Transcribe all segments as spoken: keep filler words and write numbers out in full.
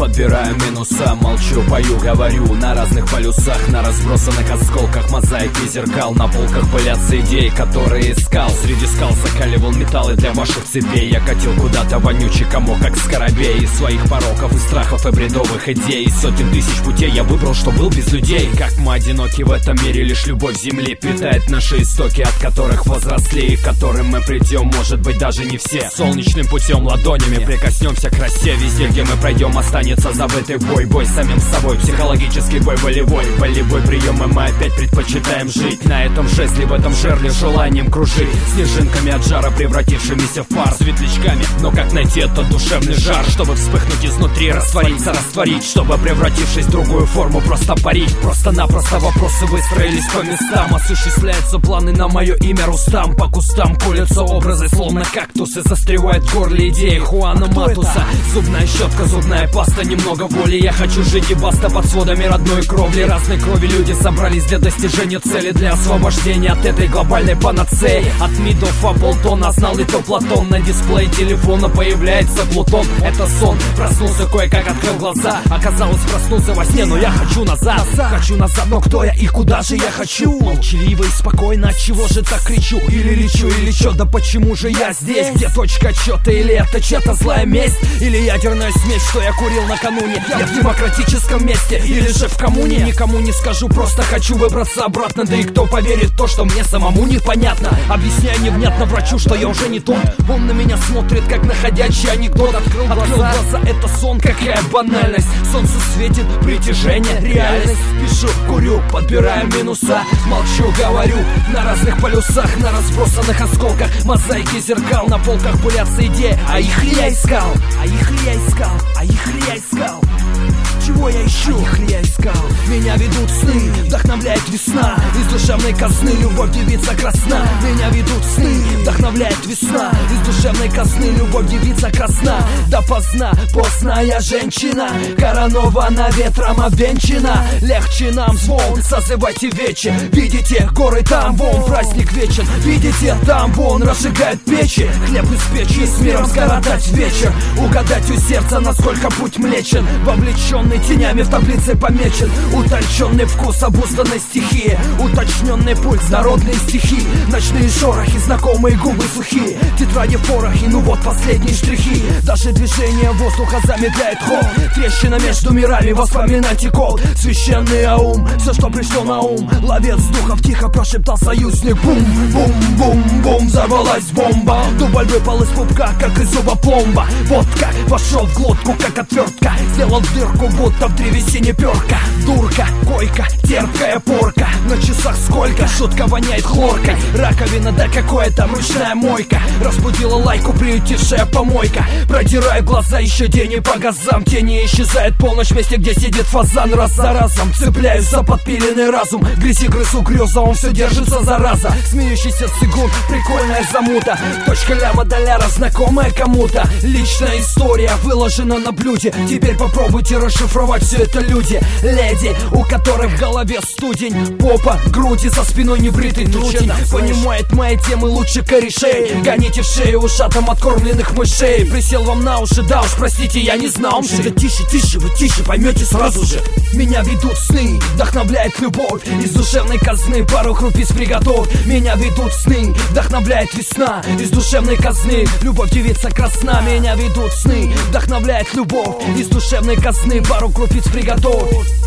подбираю минуса, молчу, пою, говорю на разных полюсах, на разбросанных осколках мозаики зеркал. На полках пылятся идеи, которые искал. Среди скал закаливал металлы для ваших цепей. Я катил куда-то вонючий комок, как скоробей. Из своих пороков и страхов и бредовых идей, из сотен тысяч путей я выбрал, что был без людей. Как мы одиноки в этом мире, лишь любовь земли питает наши истоки, от которых возросли и к которым мы придем, может быть, даже не все. Солнечным путем ладонями прикоснемся к росе. Везде, где мы пройдем, останется забытый бой. Бой с самим собой, психологический бой волевой. Волевой прием, и мы опять предпочитаем жить на этом жезле, в этом жерле, желанием кружить. Снежинками от жара, превратившимися в пар, светлячками. Но как найти этот душевный жар, чтобы вспыхнуть изнутри, раствориться, растворить, чтобы, превратившись в другую форму, просто парить. Просто-напросто вопросы выстроились по местам. Осуществляются планы на мое имя Рустам. По кустам колются образы, словно кактусы. Застревает в горле идеи Хуана Матуса. Зубная щетка, зубная паста, немного воли. Я хочу жить и баста под сводами родной кровли. Разной крови люди собрались для достижения цели, для освобождения от этой глобальной панацеи. От мидов Аполлона знал и то Платон. На дисплее телефона появляется Плутон. Это сон, проснулся, кое-как открыл глаза. Оказалось, проснулся во сне, но я хочу назад. Хочу назад, но кто я и куда же я хочу? Молчаливо и спокойно, от чего же так кричу? Или лечу, или чё, да почему же я здесь? Где точка отчета, или это чья-то злая месть? Или ядерная смесь, что я курил накануне? Я в демократическом месте, или же в коммуне? Никому не скажу, просто хочу выбраться обратно. Да и кто поверит в то, что мне самому непонятно? Объясняю невнятно врачу, что я уже не тот. Он на меня смотрит, как на ходячий анекдот. Открыл глаза, Открыл глаза, это сон, какая банальность. Солнце светит, притяжение, реальность. Пишу, курю, подбираю минуса, молчу, говорю на разных полюсах, на разбросанных осколках мозаики зеркал. На полках пылятся идеи, а их ли я искал? А их ли я искал? А их ли я искал? Чего я ищу? А их ли я искал? Меня ведут сны, вдохновляет весна. Из душевной казны любовь девица красна. Меня ведут сны, вдохновляет весна. Из душевной казны любовь девица красна. Допоздна, постная женщина, коронована ветром обвенчана. Легче нам звон, созывайте вечер. Видите, горы там вон, праздник вечен. Видите, там вон, разжигают печи. Хлеб из печи, с миром скоротать вечер. Угадать у сердца, насколько путь млечен. Вовлеченный тенями в таблице помечен. Утонченный вкус обузданной стихии, уточненный пульс, народные стихи. Ночные шорохи, знакомые губы сухие. Тетради порохи, ну вот последние штрихи. Даже движение воздуха замедляет ход. Трещина между мирами, воспоминайте код. Священный аум, все, что пришло на ум. Ловец духов тихо прошептал союзник. Бум-бум-бум-бум, взорвалась бомба. Дубль выпал из пупка, как из зуба пломба. Вот как вошел в глотку, как отвертка. Сделал дырку, будто в древесине перка. Дурка, койка, терпкая порка. На часах сколько, шутка воняет хлоркой. Раковина, да какое там ручная мойка. Разбудила лайку, приютившая помойка. Продираю глаза, еще день и по газам. Тени исчезает полночь в месте, где сидит фазан. Раз за разом цепляюсь за подпиленный разум. Грязи грызу греза, он все держится, зараза. Смеющийся цигун, прикольная замута. Точка ляма доляра, знакомая кому-то. Личная история выложена на блюде. Теперь попробуйте расшифровать все это, люди. Леди, у которых в голове студень. Попа, груди, за спиной небритый трутень. Понимает мои темы лучше корешей. Гоните в шею ушатом откормленных мышей. Присел вам на уши, да уж простите, я не знал. Да тише, тише, вы тише, поймете сразу же. Меня ведут сны, вдохновляет любовь. Из душевной казны пару крупиц приготовь. Меня ведут сны, вдохновляет весна. Из душевной казны любовь девица красна. Меня ведут сны, вдохновляет любовь. Из душевной казны пару крупиц приготовь.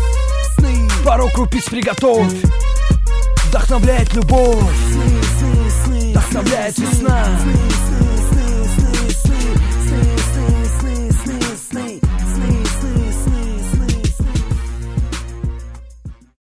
Сны, пару крупиц приготовь. Вдохновляет любовь. Сны, сны, сны, вдохновляет весна.